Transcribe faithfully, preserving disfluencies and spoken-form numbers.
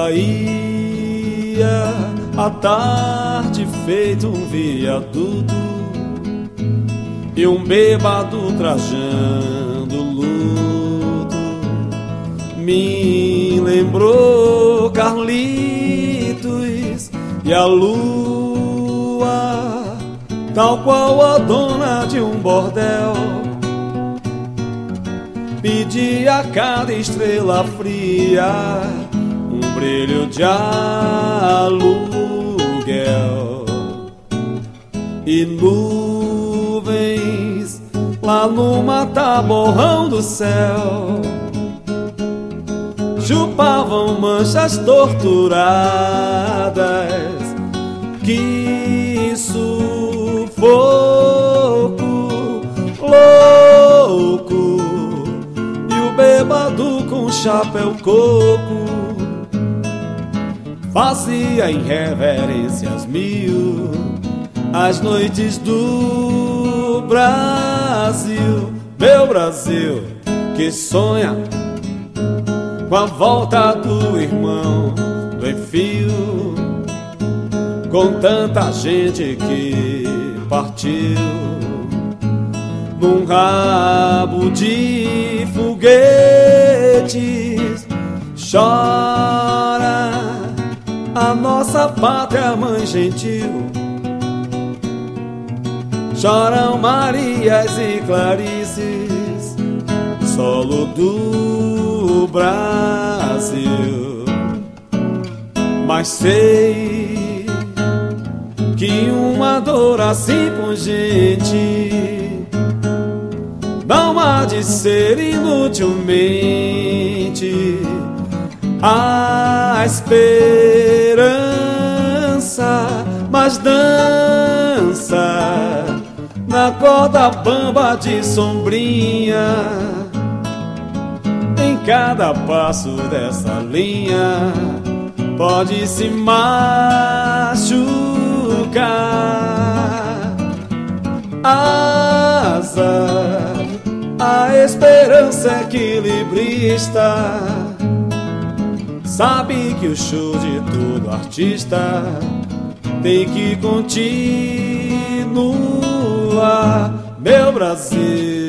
Bahia, à tarde feito um viaduto e um bêbado trajando luto me lembrou Carlitos e a lua, tal qual a dona de um bordel, pedia a cada estrela fria um brilho de aluguel. E nuvens lá no mata-borrão do céu chupavam manchas torturadas. Que sufoco louco! E o bêbado com chapéu coco fazia em reverências mil as noites do Brasil. Meu Brasil, que sonha com a volta do irmão do Enfio, com tanta gente que partiu num rabo de foguetes. Chora a nossa pátria, mãe gentil, choram Marias e Clarices, solo do Brasil. Mas sei que uma dor assim pungente não há de ser inutilmente a esperança, mas dança na corda bamba de sombrinha, em cada passo dessa linha pode se machucar. Asa, a esperança equilibrista, sabe que o show de todo artista tem que continuar. Meu Brasil,